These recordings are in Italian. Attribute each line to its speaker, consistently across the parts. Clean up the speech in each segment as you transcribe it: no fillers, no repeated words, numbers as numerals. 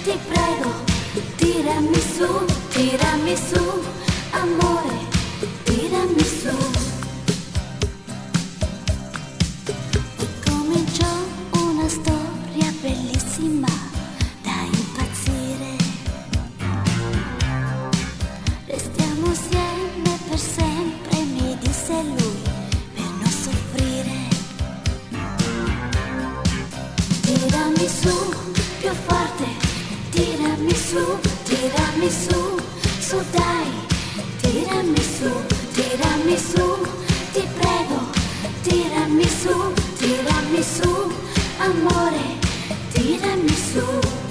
Speaker 1: ti prego, tirami su, amore, tirami su. E cominciò una storia bellissima da impazzire. Restiamo insieme per sempre, mi disse lui, per non soffrire. Tirami su, più forte, tirami su, su dai, tirami su, ti prego, tirami su, amore, tirami su.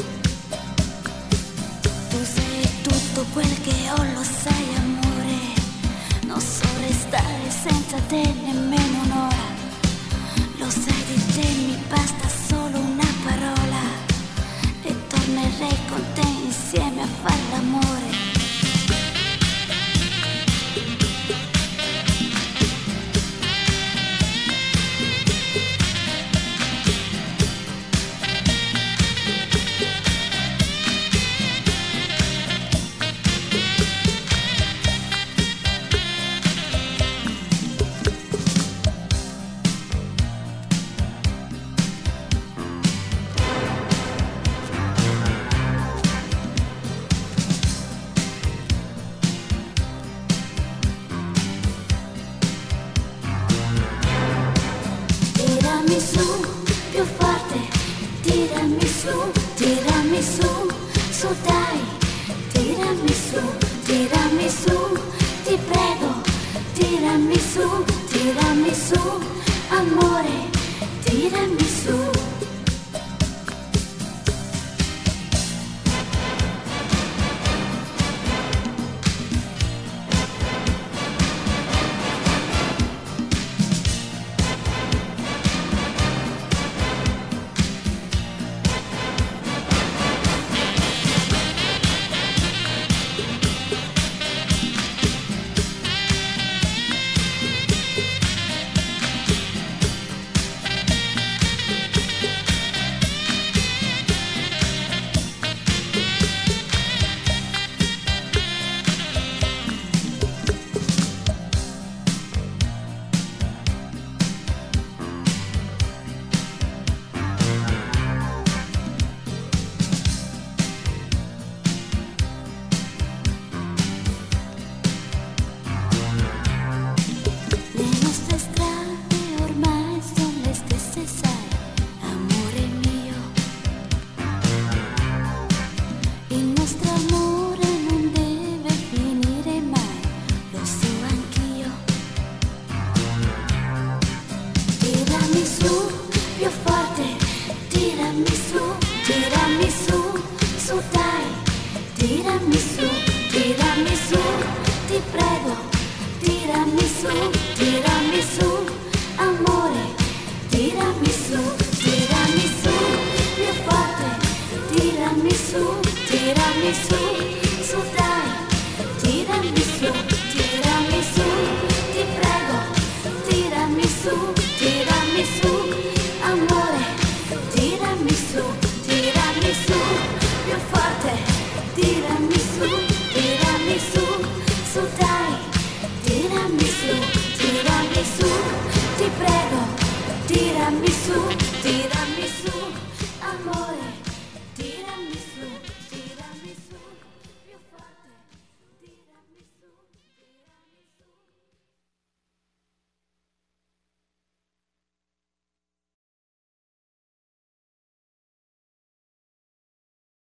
Speaker 1: Tu sei tutto quel che ho, lo sai amore, non so restare senza te nemmeno un'ora. Lo sai di te, mi basta solo una parola e tornerei con te insieme a fare l'amore. Tirami su, più forte, tirami su, su dai, tirami su, ti prego, tirami su, amore, tirami su. Su dai, tirami su, ti prego, tirami su, amore, tirami su, più forte, tirami su, su dai, tirami su, ti prego, tirami su.